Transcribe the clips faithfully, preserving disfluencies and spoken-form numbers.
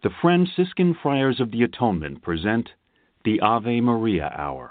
The Franciscan Friars of the Atonement present the Ave Maria Hour.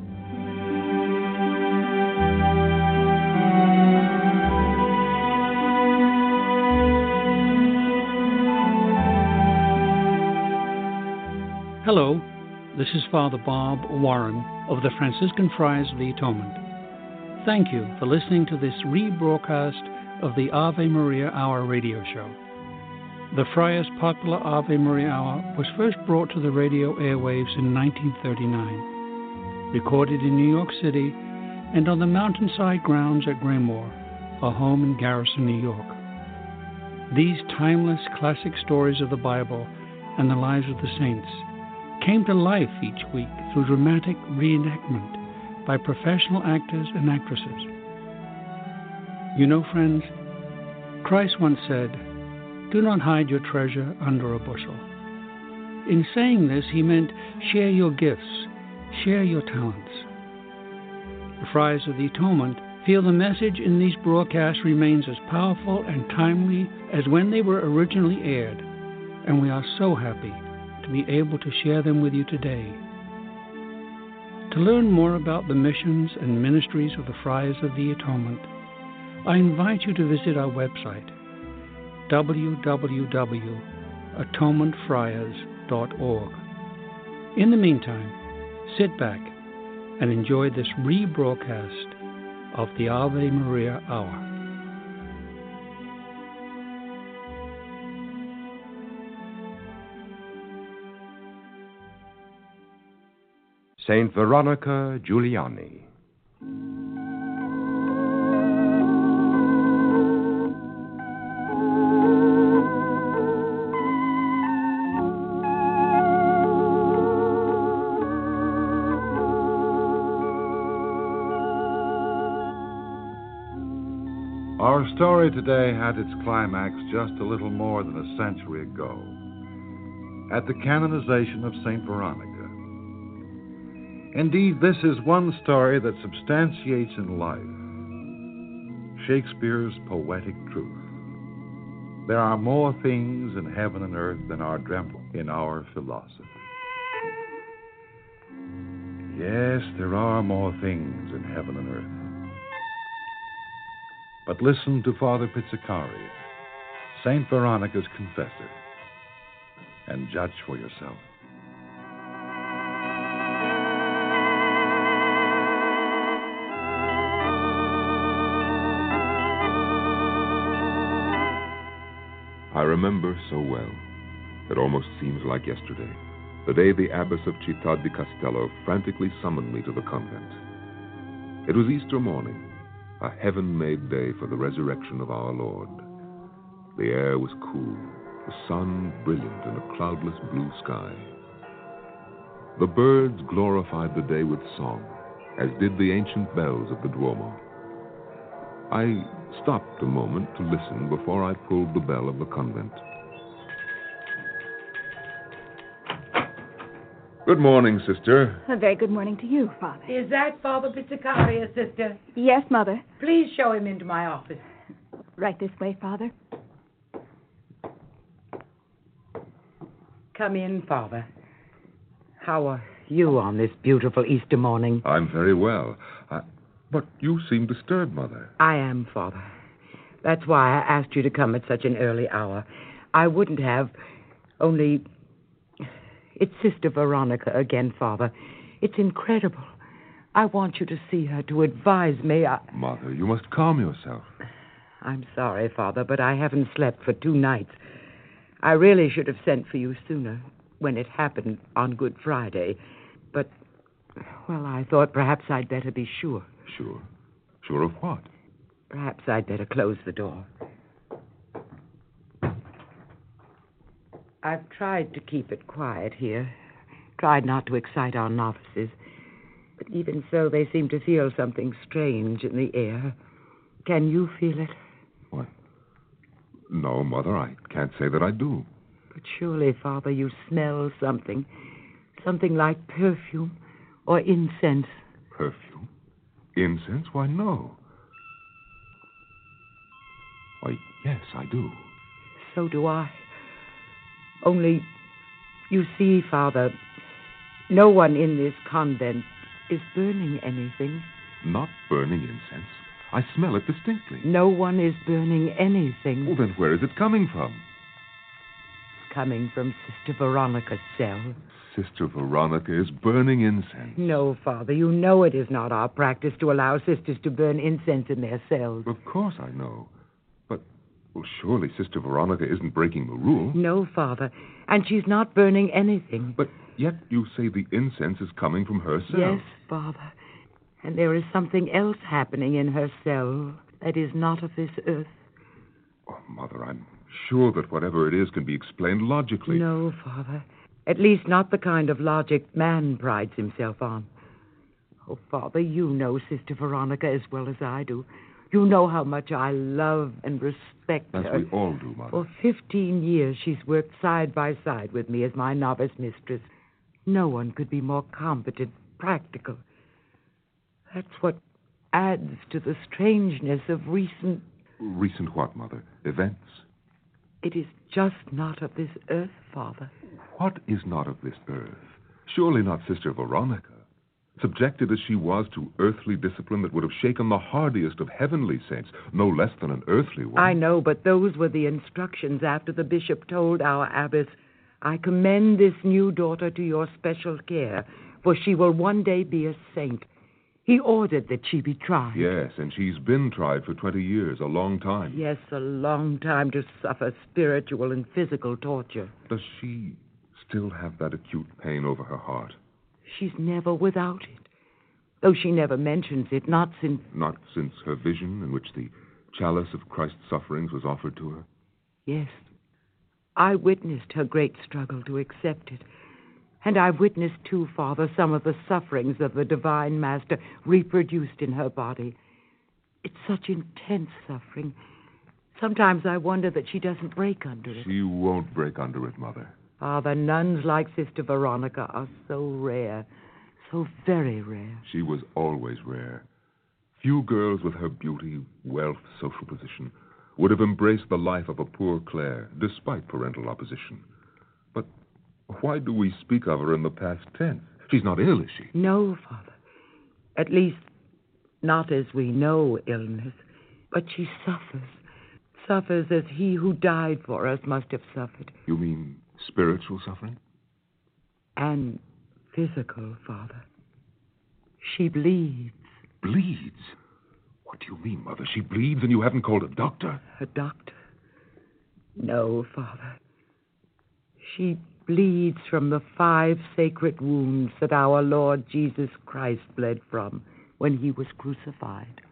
Hello, this is Father Bob Warren of the Franciscan Friars of the Atonement. Thank you for listening to this rebroadcast of the Ave Maria Hour radio show. The Friars' popular Ave Maria Hour was first brought to the radio airwaves in nineteen thirty-nine, recorded in New York City and on the mountainside grounds at Graymoor, a home in Garrison, New York. These timeless classic stories of the Bible and the lives of the saints came to life each week through dramatic reenactment by professional actors and actresses. You know, friends, Christ once said, "Do not hide your treasure under a bushel." In saying this, he meant share your gifts, share your talents. The Friars of the Atonement feel the message in these broadcasts remains as powerful and timely as when they were originally aired, and we are so happy to be able to share them with you today. To learn more about the missions and ministries of the Friars of the Atonement, I invite you to visit our website, w w w dot atonement friars dot org. In the meantime, sit back and enjoy this rebroadcast of the Ave Maria Hour. Saint Veronica Giuliani. Our story today had its climax just a little more than a century ago, at the canonization of Saint Veronica. Indeed, this is one story that substantiates in life Shakespeare's poetic truth. There are more things in heaven and earth than are dreamt in our philosophy. Yes, there are more things in heaven and earth. But listen to Father Pizzicari, Saint Veronica's confessor, and judge for yourself. I remember so well, it almost seems like yesterday, the day the abbess of Città di Castello frantically summoned me to the convent. It was Easter morning, a heaven-made day for the resurrection of our Lord. The air was cool, the sun brilliant in a cloudless blue sky. The birds glorified the day with song, as did the ancient bells of the Duomo. I stopped a moment to listen before I pulled the bell of the convent. Good morning, sister. A very good morning to you, Father. Is that Father Pizzicari, sister? Yes, Mother. Please show him into my office. Right this way, Father. Come in, Father. How are you on this beautiful Easter morning? I'm very well. I... But you seem disturbed, Mother. I am, Father. That's why I asked you to come at such an early hour. I wouldn't have, only... It's Sister Veronica again, Father. It's incredible. I want you to see her, to advise me. I... Mother, you must calm yourself. I'm sorry, Father, but I haven't slept for two nights. I really should have sent for you sooner, when it happened on Good Friday. But, well, I thought perhaps I'd better be sure. Sure? Sure of what? Perhaps I'd better close the door. I've tried to keep it quiet here, tried not to excite our novices, but even so, they seem to feel something strange in the air. Can you feel it? What? No, Mother, I can't say that I do. But surely, Father, you smell something, something like perfume or incense. Perfume? Incense? Why, no. Why, yes, I do. So do I. Only You see, Father, no one in this convent is burning anything. Not burning incense. I smell it distinctly. No one is burning anything. Well, then where is it coming from? It's coming from Sister Veronica's cell. Sister Veronica is burning incense. No, Father, you know it is not our practice to allow sisters to burn incense in their cells. Of course I know. But, well, surely Sister Veronica isn't breaking the rule. No, Father, and she's not burning anything. But yet you say the incense is coming from her cell. Yes, Father. And there is something else happening in her cell that is not of this earth. Oh, Mother, I'm sure that whatever it is can be explained logically. No, Father. At least not the kind of logic man prides himself on. Oh, Father, you know Sister Veronica as well as I do. You know how much I love and respect As her. we all do, Mother. For fifteen years, she's worked side by side with me as my novice mistress. No one could be more competent, practical. That's what adds to the strangeness of recent... Recent what, Mother? Events? It is just not of this earth, Father. What is not of this earth? Surely not Sister Veronica. Subjected as she was to earthly discipline that would have shaken the hardiest of heavenly saints, no less than an earthly one. I know, but those were the instructions after the bishop told our abbess, I commend this new daughter to your special care, for she will one day be a saint. He ordered that she be tried. Yes, and she's been tried for twenty years, a long time. Yes, a long time to suffer spiritual and physical torture. Does she still have that acute pain over her heart? She's never without it, though she never mentions it, not since... Not since her vision in which the chalice of Christ's sufferings was offered to her? Yes. I witnessed her great struggle to accept it. And I've witnessed, too, Father, some of the sufferings of the Divine Master reproduced in her body. It's such intense suffering. Sometimes I wonder that she doesn't break under it. She won't break under it, Mother. Father, nuns like Sister Veronica are so rare, so very rare. She was always rare. Few girls with her beauty, wealth, social position would have embraced the life of a poor Claire, despite parental opposition. But why do we speak of her in the past tense? She's not ill, is she? No, Father. At least, not as we know illness. But she suffers. Suffers as he who died for us must have suffered. You mean spiritual suffering? And physical, Father. She bleeds. Bleeds? What do you mean, Mother? She bleeds and you haven't called a doctor? A doctor? No, Father. She bleeds from the five sacred wounds that our Lord Jesus Christ bled from when he was crucified.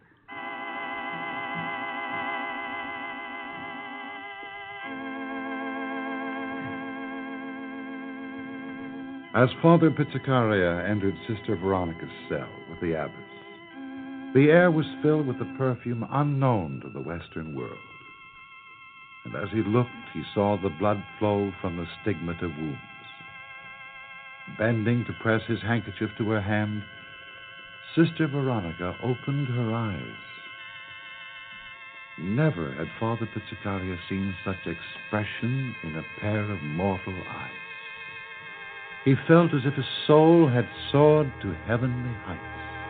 As Father Pizzicaria entered Sister Veronica's cell with the abbess, the air was filled with a perfume unknown to the Western world. And as he looked, he saw the blood flow from the stigmata wounds. Bending to press his handkerchief to her hand, Sister Veronica opened her eyes. Never had Father Pizzicaria seen such expression in a pair of mortal eyes. He felt as if his soul had soared to heavenly heights.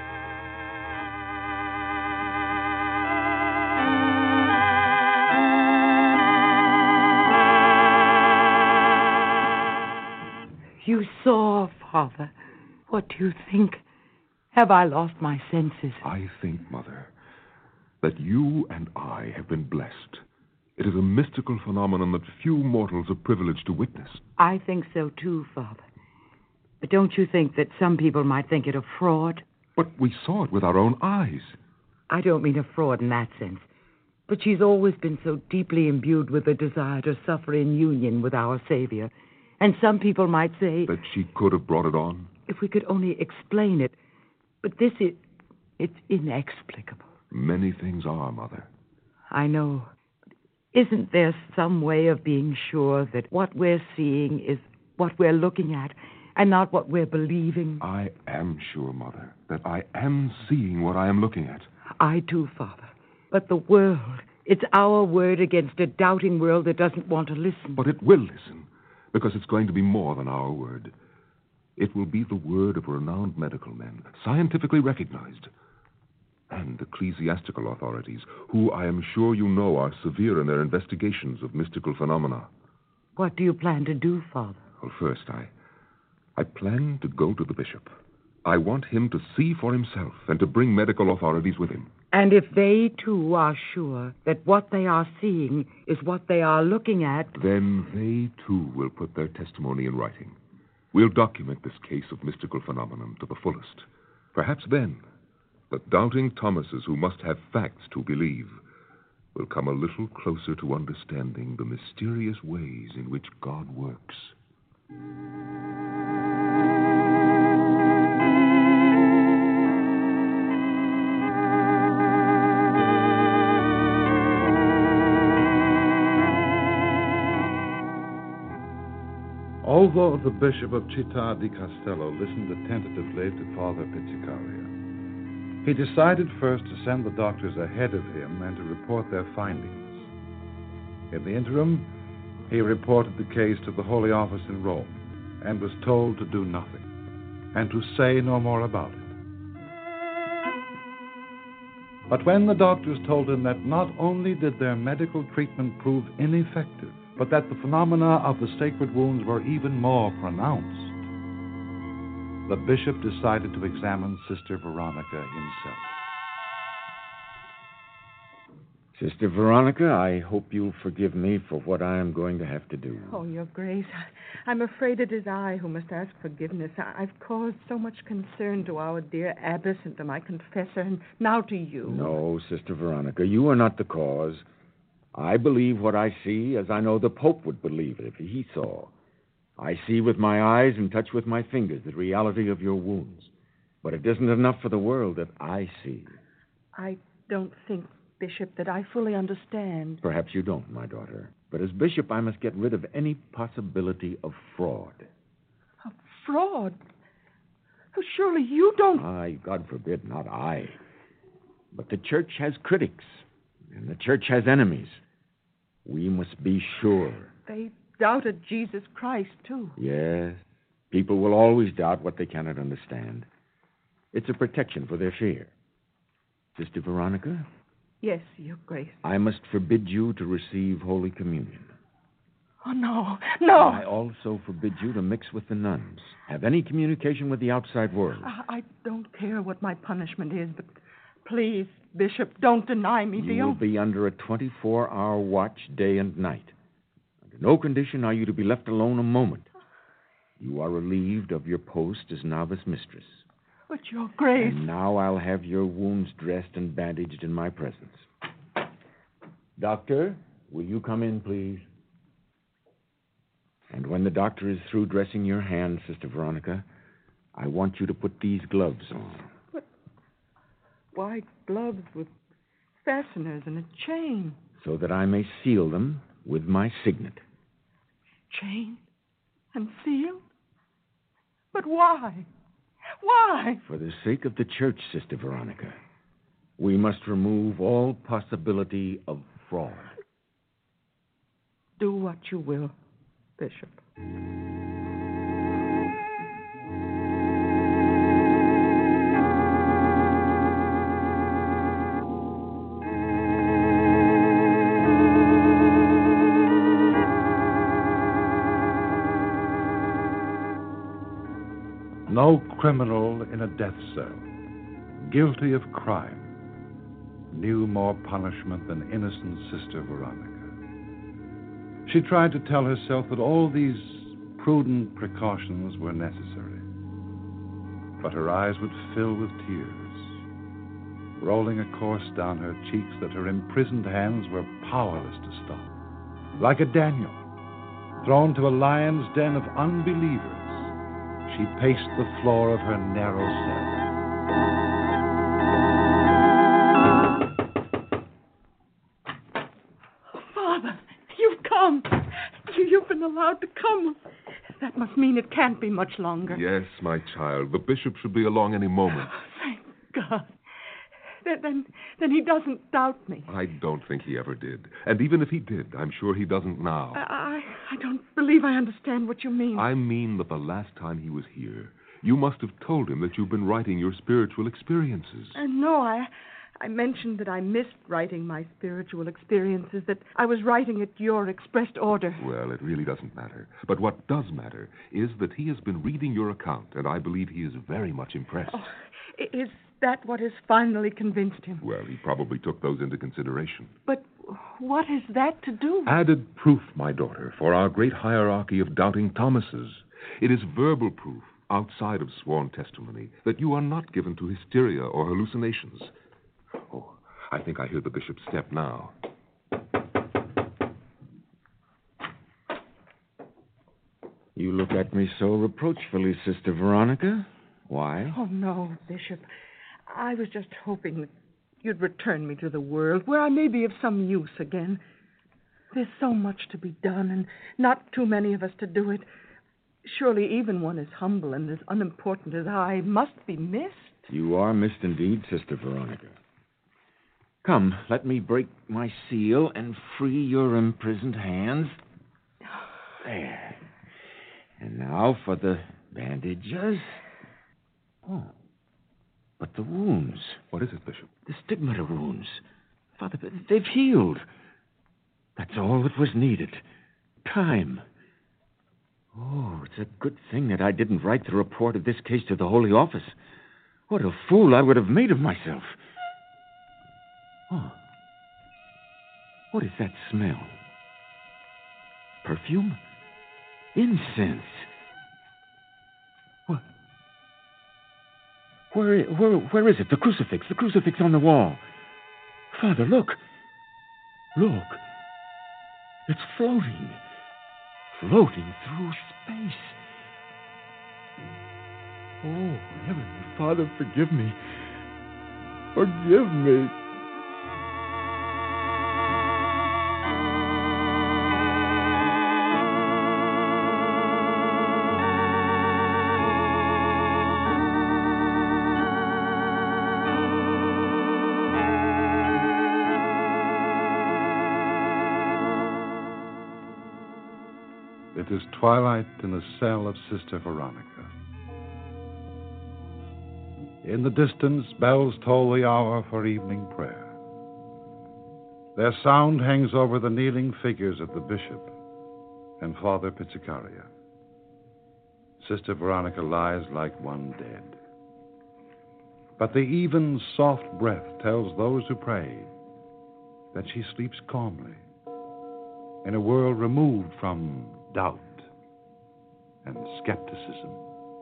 You saw, Father. What do you think? Have I lost my senses? I think, Mother, that you and I have been blessed. It is a mystical phenomenon that few mortals are privileged to witness. I think so, too, Father. But don't you think that some people might think it a fraud? But we saw it with our own eyes. I don't mean a fraud in that sense. But she's always been so deeply imbued with the desire to suffer in union with our Savior. And some people might say... That she could have brought it on? If we could only explain it. But this is... it's inexplicable. Many things are, Mother. I know. Isn't there some way of being sure that what we're seeing is what we're looking at and not what we're believing? I am sure, Mother, that I am seeing what I am looking at. I too, Father. But the world, it's our word against a doubting world that doesn't want to listen. But it will listen. because it's going to be more than our word. It will be the word of renowned medical men, scientifically recognized, and ecclesiastical authorities, who I am sure you know are severe in their investigations of mystical phenomena. What do you plan to do, Father? Well, first, I, I plan to go to the bishop. I want him to see for himself and to bring medical authorities with him. And if they, too, are sure that what they are seeing is what they are looking at... Then they, too, will put their testimony in writing. We'll document this case of mystical phenomenon to the fullest. Perhaps then, the doubting Thomases who must have facts to believe will come a little closer to understanding the mysterious ways in which God works. Although the Bishop of Città di Castello listened attentively to Father Pizzicaria, he decided first to send the doctors ahead of him and to report their findings. In the interim, he reported the case to the Holy Office in Rome and was told to do nothing and to say no more about it. But when the doctors told him that not only did their medical treatment prove ineffective, but that the phenomena of the sacred wounds were even more pronounced, the bishop decided to examine Sister Veronica himself. Sister Veronica, I hope you'll forgive me for what I am going to have to do. Oh, Your Grace, I'm afraid it is I who must ask forgiveness. I've caused so much concern to our dear abbess and to my confessor, and now to you. No, Sister Veronica, you are not the cause. I believe what I see as I know the Pope would believe it if he saw. I see with my eyes and touch with my fingers the reality of your wounds. But it isn't enough for the world that I see. I don't think, Bishop, that I fully understand. Perhaps you don't, my daughter. But as bishop, I must get rid of any possibility of fraud. Of fraud? Oh, surely you don't... I, God forbid, not I. But the church has critics, and the church has enemies. We must be sure. They doubted Jesus Christ, too. Yes. People will always doubt what they cannot understand. It's a protection for their fear. Sister Veronica? Yes, Your Grace. I must forbid you to receive Holy Communion. Oh, no, no. I also forbid you to mix with the nuns, have any communication with the outside world. I, I don't care what my punishment is, but please, Bishop, don't deny me the... You will be under a twenty-four hour watch day and night. Under no condition are you to be left alone a moment. You are relieved of your post as novice mistress. But, Your Grace... And now I'll have your wounds dressed and bandaged in my presence. Doctor, will you come in, please? And when the doctor is through dressing your hand, Sister Veronica, I want you to put these gloves on. But white gloves with fasteners and a chain. So that I may seal them with my signet. Chain and sealed? But why? Why? For the sake of the church, Sister Veronica, we must remove all possibility of fraud. Do what you will, Bishop. No criminal in a death cell, guilty of crime, knew more punishment than innocent Sister Veronica. She tried to tell herself that all these prudent precautions were necessary, but her eyes would fill with tears, rolling a course down her cheeks that her imprisoned hands were powerless to stop. Like a Daniel, thrown to a lion's den of unbelievers, she paced the floor of her narrow cell. Father, you've come. You, you've been allowed to come. That must mean it can't be much longer. Yes, my child. The bishop should be along any moment. Thank God. Then, then, then he doesn't doubt me. I don't think he ever did. And even if he did, I'm sure he doesn't now. I, I, I don't believe I understand what you mean. I mean that the last time he was here, you must have told him that you've been writing your spiritual experiences. Uh, no, I... I mentioned that I missed writing my spiritual experiences, that I was writing at your expressed order. Well, it really doesn't matter. But what does matter is that he has been reading your account, and I believe he is very much impressed. Oh, is that what has finally convinced him? Well, he probably took those into consideration. But what has that to do? Added proof, my daughter, for our great hierarchy of doubting Thomases. It is verbal proof, outside of sworn testimony, that you are not given to hysteria or hallucinations. Oh, I think I hear the bishop's step now. You look at me so reproachfully, Sister Veronica. Why? Oh, no, Bishop. I was just hoping that you'd return me to the world, where I may be of some use again. There's so much to be done, and not too many of us to do it. Surely even one as humble and as unimportant as I must be missed. You are missed indeed, Sister Veronica. Come, let me break my seal and free your imprisoned hands. There. And now for the bandages. Oh, but the wounds. What is it, Bishop? The stigmata wounds. Father, they've healed. That's all that was needed. Time. Oh, it's a good thing that I didn't write the report of this case to the Holy Office. What a fool I would have made of myself. Oh. What is that smell? Perfume? Incense. What? Where, where, where is it? The crucifix. The crucifix on the wall. Father, look. Look. It's floating. Floating through space. Oh, Heavenly Father, forgive me. Forgive me. It is twilight in the cell of Sister Veronica. In the distance, bells toll the hour for evening prayer. Their sound hangs over the kneeling figures of the bishop and Father Pizzicaria. Sister Veronica lies like one dead. But the even, soft breath tells those who pray that she sleeps calmly in a world removed from doubt and skepticism.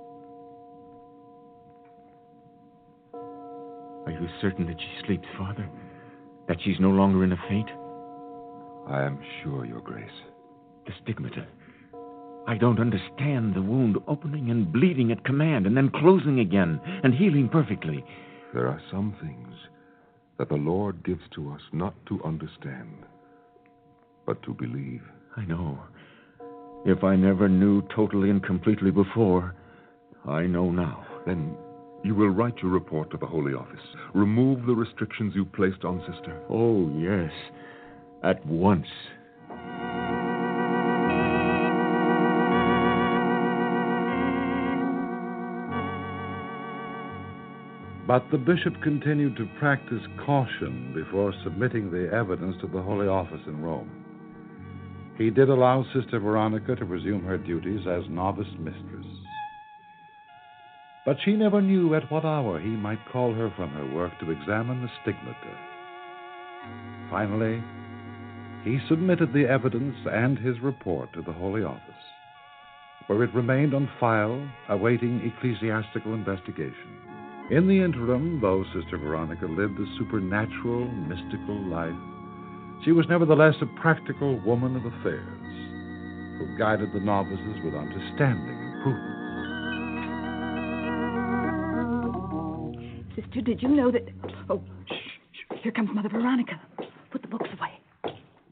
Are you certain that she sleeps, Father? That she's no longer in a faint? I am sure, Your Grace. The stigmata. I don't understand the wound opening and bleeding at command and then closing again and healing perfectly. There are some things that the Lord gives to us not to understand, but to believe. I know. If I never knew totally and completely before, I know now. Then you will write your report to the Holy Office. Remove the restrictions you placed on Sister. Oh, yes. At once. But the bishop continued to practice caution before submitting the evidence to the Holy Office in Rome. He did allow Sister Veronica to resume her duties as novice mistress. But she never knew at what hour he might call her from her work to examine the stigmata. Finally, he submitted the evidence and his report to the Holy Office, where it remained on file, awaiting ecclesiastical investigation. In the interim, though Sister Veronica lived a supernatural, mystical life, she was nevertheless a practical woman of affairs who guided the novices with understanding and prudence. Sister, did you know that... Oh, shh, shh. Here comes Mother Veronica. Put the books away.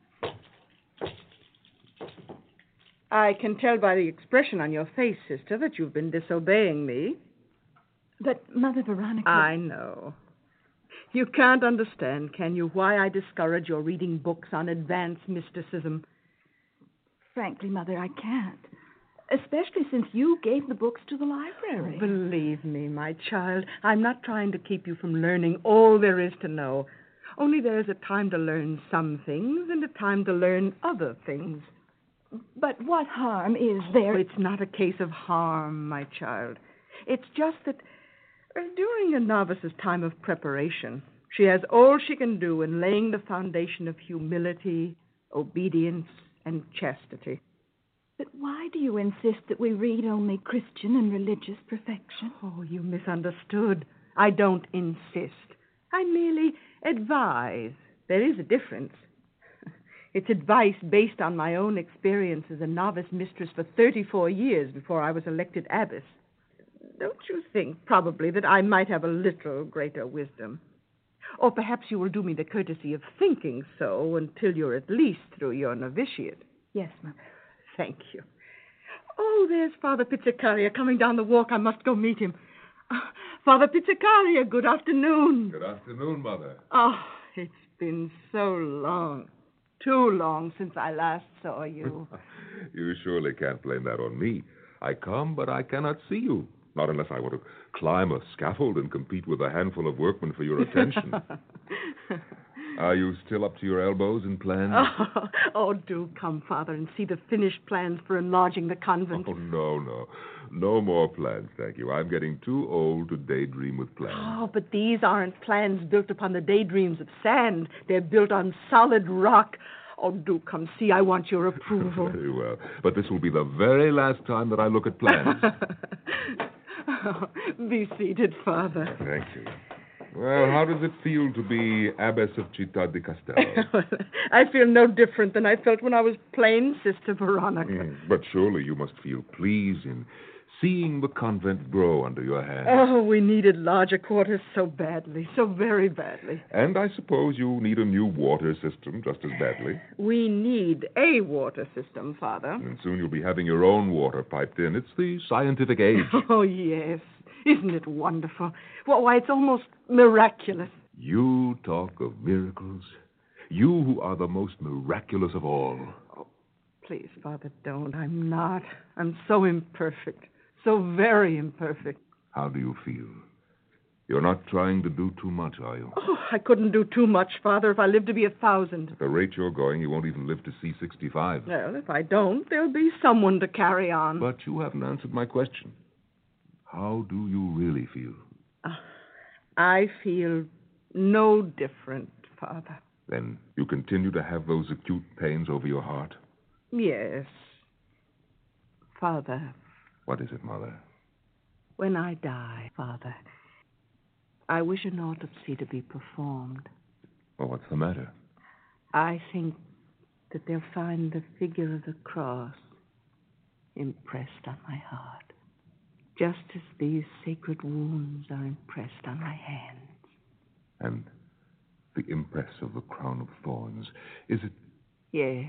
I can tell by the expression on your face, Sister, that you've been disobeying me. But, Mother Veronica... I know. You can't understand, can you, why I discourage your reading books on advanced mysticism? Frankly, Mother, I can't. Especially since you gave the books to the library. Oh, believe me, my child, I'm not trying to keep you from learning all there is to know. Only there's a time to learn some things and a time to learn other things. But what harm is there? It's not a case of harm, my child. It's just that uh, during a novice's time of preparation, she has all she can do in laying the foundation of humility, obedience, and chastity. But why do you insist that we read only Christian and religious perfection? Oh, you misunderstood. I don't insist. I merely advise. There is a difference. It's advice based on my own experience as a novice mistress for thirty-four years before I was elected abbess. Don't you think, probably, that I might have a little greater wisdom? Or perhaps you will do me the courtesy of thinking so until you're at least through your novitiate. Yes, Mother. Thank you. Oh, there's Father Pizzicaria coming down the walk. I must go meet him. Uh, Father Pizzicaria, good afternoon. Good afternoon, Mother. Oh, it's been so long. Too long since I last saw you. You surely can't blame that on me. I come, but I cannot see you. Not unless I want to climb a scaffold and compete with a handful of workmen for your attention. Are you still up to your elbows in plans? Oh, oh, do come, Father, and see the finished plans for enlarging the convent. Oh, no, no. No more plans, thank you. I'm getting too old to daydream with plans. Oh, but these aren't plans built upon the daydreams of sand. They're built on solid rock. Oh, do come see. I want your approval. Very well. But this will be the very last time that I look at plans. Oh, be seated, Father. Thank you. Well, how does it feel to be Abbess of Città di Castello? I feel no different than I felt when I was plain Sister Veronica. Mm, but surely you must feel pleased in seeing the convent grow under your hand. Oh, we needed larger quarters so badly, so very badly. And I suppose you need a new water system just as badly. We need a water system, Father. And soon you'll be having your own water piped in. It's the scientific age. Oh, yes. Isn't it wonderful? Well, why, it's almost miraculous. You talk of miracles. You who are the most miraculous of all. Oh, please, Father, don't. I'm not. I'm so imperfect. So very imperfect. How do you feel? You're not trying to do too much, are you? Oh, I couldn't do too much, Father, if I lived to be a thousand. At the rate you're going, you won't even live to see sixty-five. Well, if I don't, there'll be someone to carry on. But you haven't answered my question. How do you really feel? Uh, I feel no different, Father. Then you continue to have those acute pains over your heart? Yes. Father. What is it, Mother? When I die, Father, I wish an autopsy to be performed. Well, what's the matter? I think that they'll find the figure of the cross impressed on my heart, just as these sacred wounds are impressed on my hands. And the impress of the crown of thorns, is it? Yes.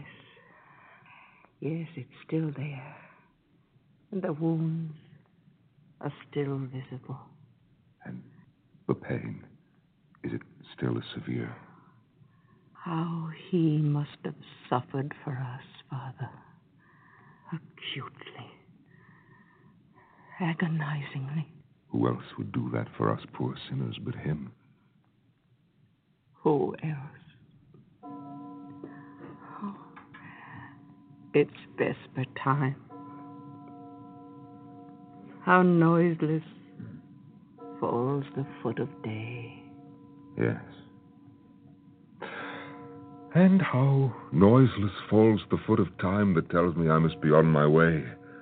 Yes, it's still there. And the wounds are still visible. And the pain, is it still as severe? How he must have suffered for us, Father. Acutely. Agonizingly. Who else would do that for us poor sinners but him? Who else? Oh, it's vesper time. How noiseless falls the foot of day. Yes. And how noiseless falls the foot of time that tells me I must be on my way.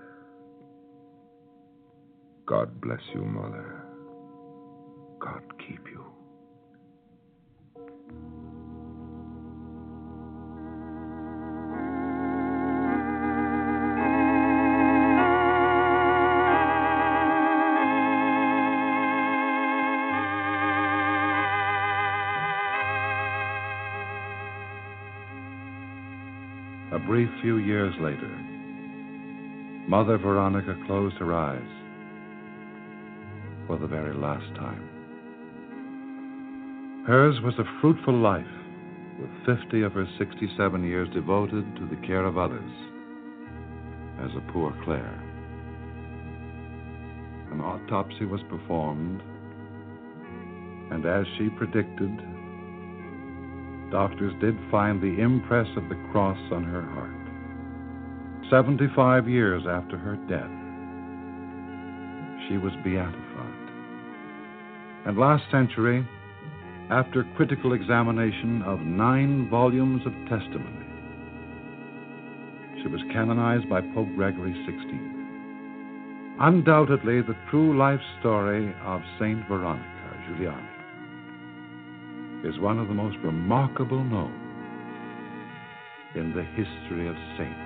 God bless you, Mother. God keep you. A brief few years later, Mother Veronica closed her eyes for the very last time. Hers was a fruitful life, with fifty of her sixty-seven years devoted to the care of others, as a poor Claire. An autopsy was performed, and as she predicted, doctors did find the impress of the cross on her heart. Seventy-five years after her death, she was beatified. And last century, after critical examination of nine volumes of testimony, she was canonized by Pope Gregory the sixteenth. Undoubtedly, the true life story of Saint Veronica Giuliani is one of the most remarkable known in the history of saints.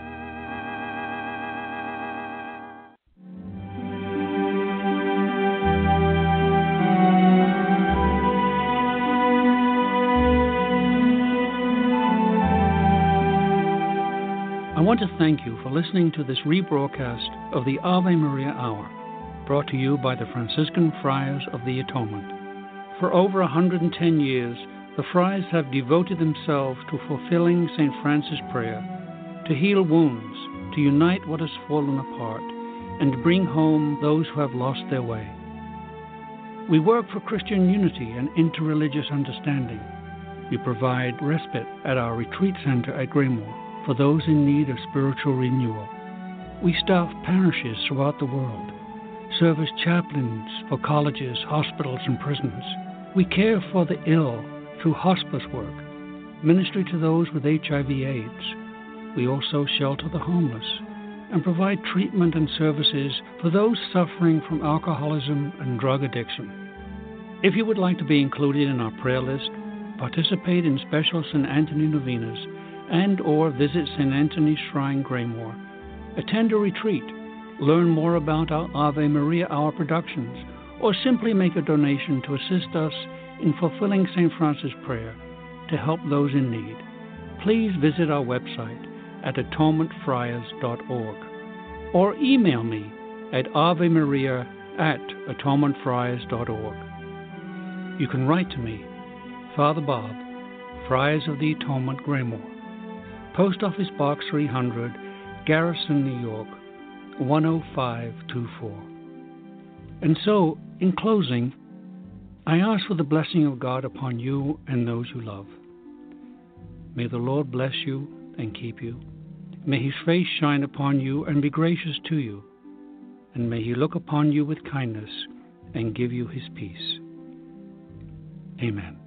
I want to thank you for listening to this rebroadcast of the Ave Maria Hour, brought to you by the Franciscan Friars of the Atonement. For over one hundred ten years, the Friars have devoted themselves to fulfilling Saint Francis' prayer, to heal wounds, to unite what has fallen apart, and to bring home those who have lost their way. We work for Christian unity and interreligious understanding. We provide respite at our retreat center at Graymoor for those in need of spiritual renewal. We staff parishes throughout the world, serve as chaplains for colleges, hospitals, and prisons. We care for the ill through hospice work, ministry to those with H I V AIDS. We also shelter the homeless and provide treatment and services for those suffering from alcoholism and drug addiction. If you would like to be included in our prayer list, participate in special Saint Anthony novenas, and or visit Saint Anthony's Shrine, Graymoor, attend a retreat, learn more about our Ave Maria Hour productions, or simply make a donation to assist us in fulfilling Saint Francis' prayer to help those in need, please visit our website at atonement friars dot org or email me at avemaria at atonement friars dot org. You can write to me, Father Bob, Friars of the Atonement, Graymoor, Post Office Box three hundred, Garrison, New York, one oh five two four. And so, in closing, I ask for the blessing of God upon you and those you love. May the Lord bless you and keep you. May his face shine upon you and be gracious to you. And may he look upon you with kindness and give you his peace. Amen.